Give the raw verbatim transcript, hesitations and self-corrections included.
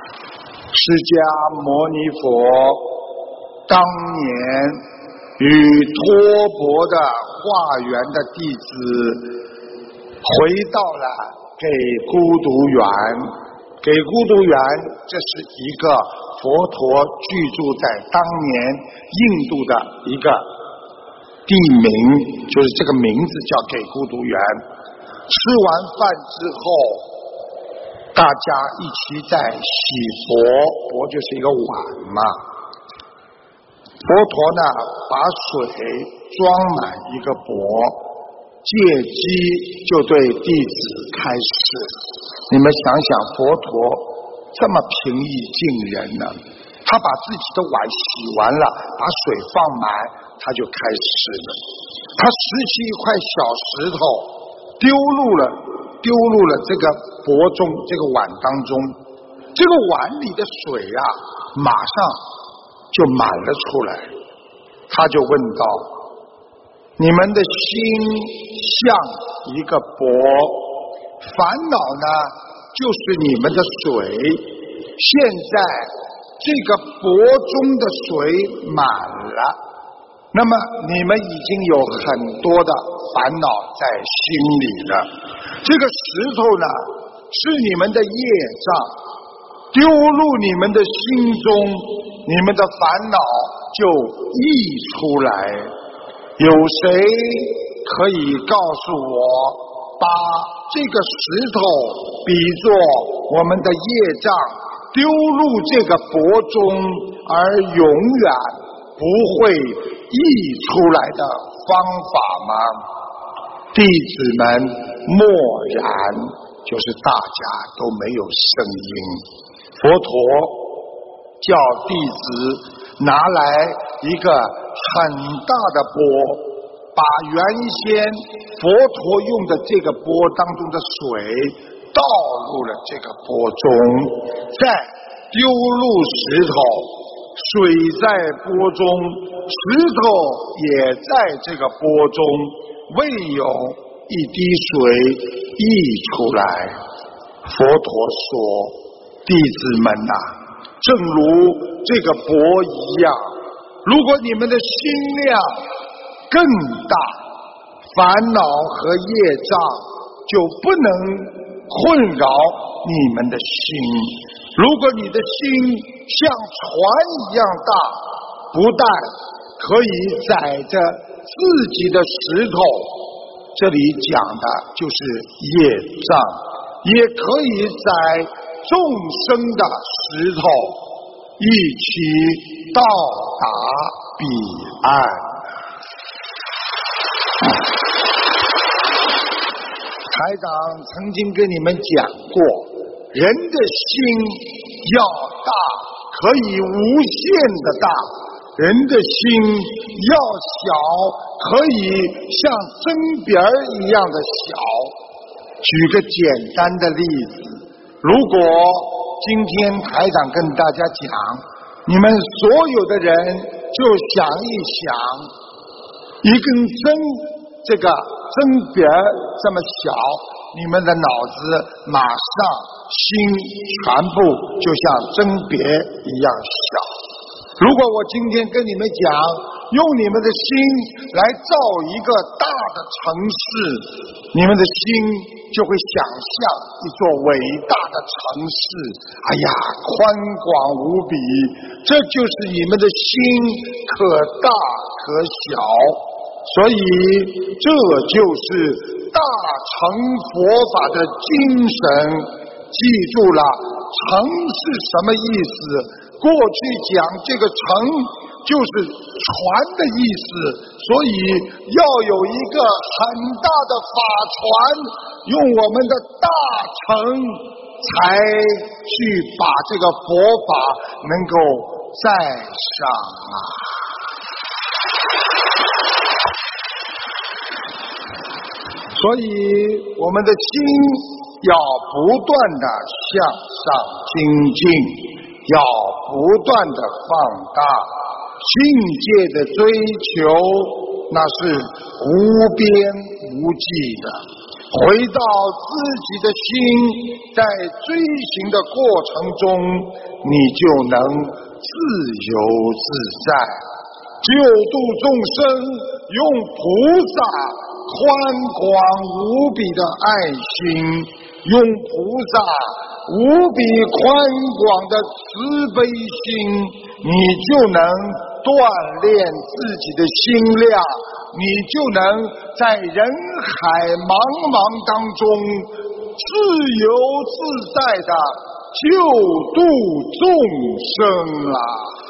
释迦牟尼佛当年与托钵的化缘的弟子回到了给孤独园，给孤独园这是一个佛陀居住在当年印度的一个地名，就是这个名字叫给孤独园。吃完饭之后，大家一起在洗钵，钵就是一个碗嘛。佛陀呢，把水装满一个钵，借机就对弟子开示。你们想想，佛陀这么平易近人呢，他把自己的碗洗完了，把水放满，他就开示了。他拾起一块小石头，丢入了丢入了这个钵中，这个碗当中，这个碗里的水啊，马上就满了出来。他就问道：你们的心像一个钵，烦恼呢就是你们的水，现在这个钵中的水满了，那么你们已经有很多的烦恼在心里了。这个石头呢是你们的业障，丢入你们的心中，你们的烦恼就溢出来。有谁可以告诉我，把这个石头比作我们的业障丢入这个钵中，而永远不会溢出来的方法吗？弟子们默然，就是大家都没有声音。佛陀叫弟子拿来一个很大的钵，把原先佛陀用的这个钵当中的水倒入了这个钵中，再丢入石头，水在钵中，石头也在这个钵中，未有一滴水溢出来。佛陀说：弟子们啊，正如这个钵一样，如果你们的心量更大，烦恼和业障就不能困扰你们的心。如果你的心像船一样大，不但可以载着自己的石头，这里讲的就是业障，也可以载众生的石头一起到达彼岸。台长曾经跟你们讲过，人的心要大，可以无限的大；人的心要小，可以像针边一样的小。举个简单的例子，如果今天台长跟大家讲，你们所有的人就想一想，一根针，这个针边这么小，你们的脑子马上心全部就像针别一样小。如果我今天跟你们讲，用你们的心来造一个大的城市，你们的心就会想象一座伟大的城市，哎呀，宽广无比，这就是你们的心可大可小。所以这就是大乘佛法的精神。记住了，乘是什么意思？过去讲这个乘就是船的意思，所以要有一个很大的法船，用我们的大乘才去把这个佛法能够载上啊。所以我们的心要不断的向上精进，要不断的放大境界的追求，那是无边无际的。 回到自己的心，在追行的过程中，你就能自由自在，救度众生，用菩萨宽广无比的爱心，用菩萨无比宽广的慈悲心，你就能锻炼自己的心量，你就能在人海茫茫当中自由自在的救度众生啦。